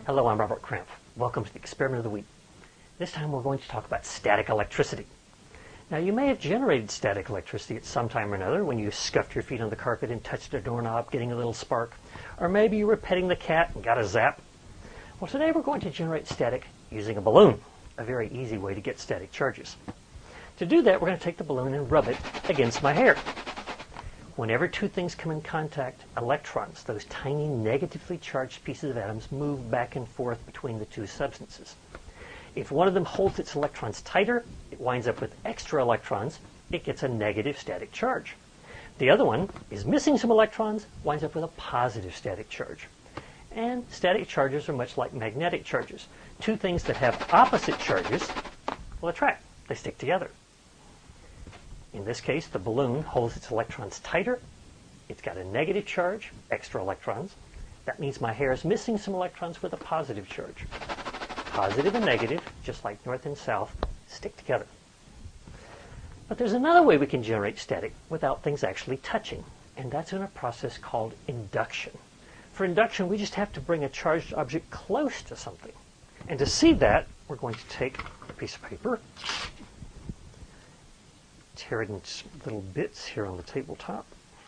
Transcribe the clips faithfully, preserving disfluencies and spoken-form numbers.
Hello, I'm Robert Krampf. Welcome to the Experiment of the Week. This time we're going to talk about static electricity. Now, you may have generated static electricity at some time or another when you scuffed your feet on the carpet and touched a doorknob, getting a little spark. Or maybe you were petting the cat and got a zap. Well, today we're going to generate static using a balloon, a very easy way to get static charges. To do that, we're going to take the balloon and rub it against my hair. Whenever two things come in contact, electrons, those tiny negatively charged pieces of atoms, move back and forth between the two substances. If one of them holds its electrons tighter, it winds up with extra electrons. It gets a negative static charge. The other one is missing some electrons, winds up with a positive static charge. And static charges are much like magnetic charges. Two things that have opposite charges will attract. They stick together. In this case, the balloon holds its electrons tighter. It's got a negative charge, extra electrons. That means my hair is missing some electrons with a positive charge. Positive and negative, just like north and south, stick together. But there's another way we can generate static without things actually touching, and that's in a process called induction. For induction, we just have to bring a charged object close to something. And to see that, we're going to take a piece of paper, tear it into little bits here on the tabletop.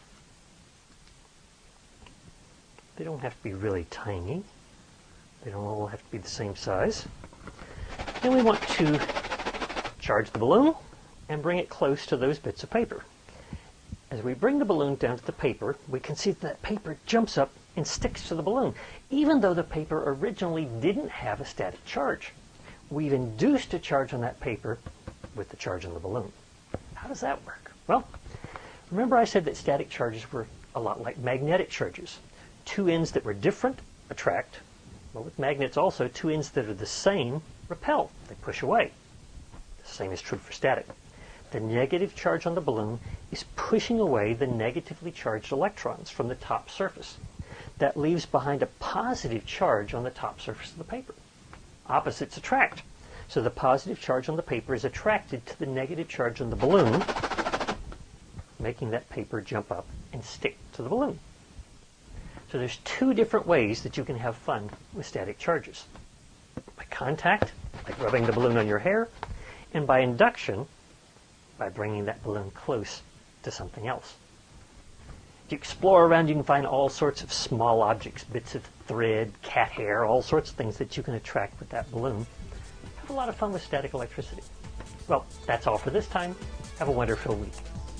They don't have to be really tiny. They don't all have to be the same size. Then we want to charge the balloon and bring it close to those bits of paper. As we bring the balloon down to the paper, we can see that, that paper jumps up and sticks to the balloon, even though the paper originally didn't have a static charge. We've induced a charge on that paper with the charge on the balloon. How does that work? Well, remember I said that static charges were a lot like magnetic charges. Two ends that were different attract. Well, with magnets also, two ends that are the same repel. They push away. The same is true for static. The negative charge on the balloon is pushing away the negatively charged electrons from the top surface. That leaves behind a positive charge on the top surface of the paper. Opposites attract. So the positive charge on the paper is attracted to the negative charge on the balloon, making that paper jump up and stick to the balloon. So there's two different ways that you can have fun with static charges. By contact, like rubbing the balloon on your hair, and by induction, by bringing that balloon close to something else. If you explore around, you can find all sorts of small objects, bits of thread, cat hair, all sorts of things that you can attract with that balloon. Have a lot of fun with static electricity. Well, that's all for this time. Have a wonderful week.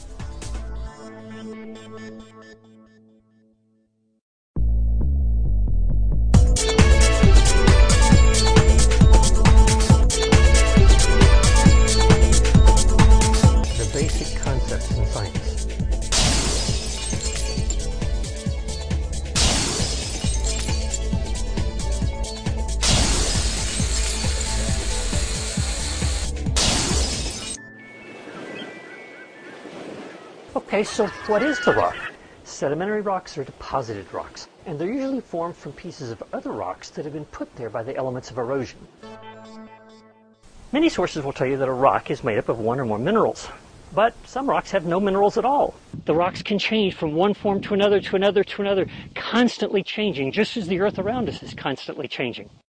The basic concepts in science. Okay, so what is the rock? Sedimentary rocks are deposited rocks, and they're usually formed from pieces of other rocks that have been put there by the elements of erosion. Many sources will tell you that a rock is made up of one or more minerals, but some rocks have no minerals at all. The rocks can change from one form to another, to another, to another, constantly changing, just as the earth around us is constantly changing.